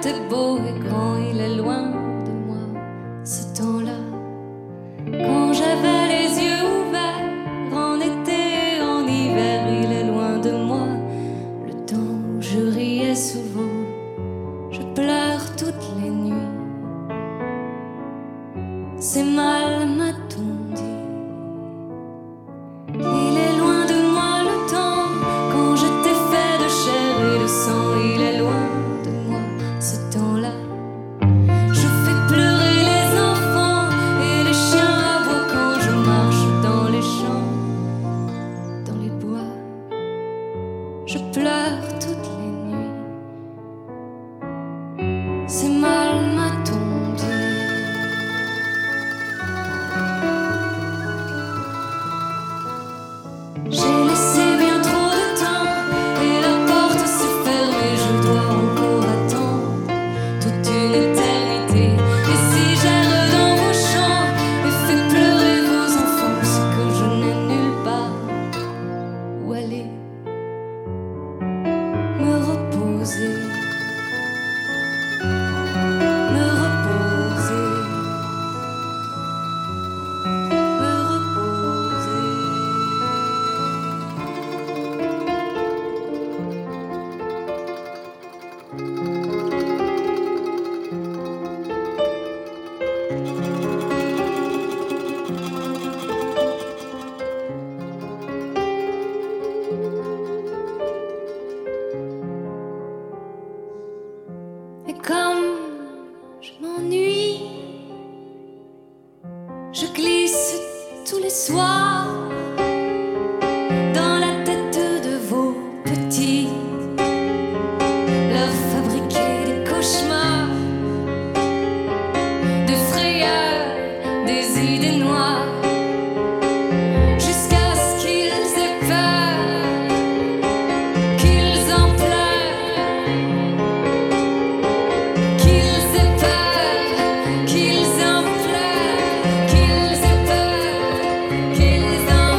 était beau et grand, il est loin de moi, ce temps-là. Quand j'avais les yeux ouverts, en été et en hiver, il est loin de moi. Le temps où je riais souvent, je pleure toutes les nuits. C'est mal, m'a-t-on dit. Il est loin de moi le temps, quand j'étais fait de chair et de sang. Il est loin de moi ce temps-là. Je fais pleurer les enfants et les chiens aboient quand je marche dans les champs, dans les bois. Je pleure toutes les nuits. C'est mal, m'a-t-on dit. J'ai laissé bien trop de temps et la porte s'est fermée. Je dois encore attendre toute une éternité. Et si j'erre dans vos champs et fais pleurer vos enfants, c'est que je n'ai nulle part où aller me reposer. Me reposer. Me reposer. Et comme je m'ennuie, je glisse tous les soirs dans la tête de vos petits, leur fabriquer des cauchemars, de frayeurs, des idées noires, jusqu'à ce qu'ils aient peur, qu'ils en pleurent, qu'ils aient peur, qu'ils en pleurent, qu'ils aient peur, qu'ils en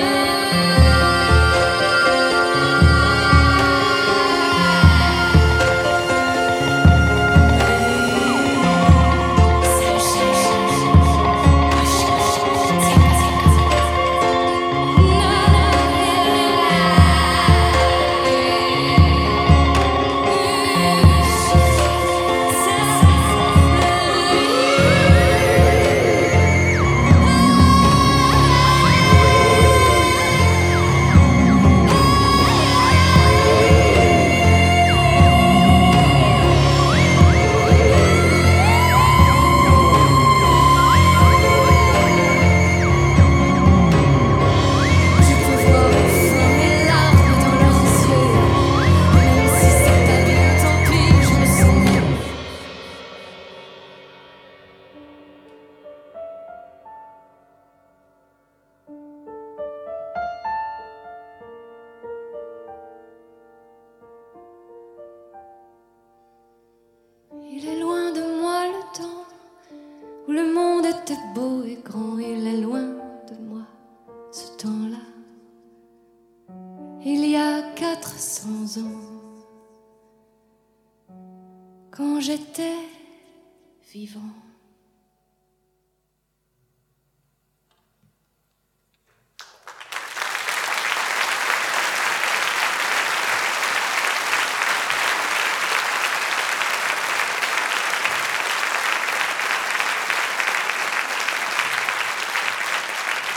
Il est loin de moi le temps où le monde était beau et grand. Il est loin de moi ce temps-là. Il y a 400 ans, quand j'étais vivant.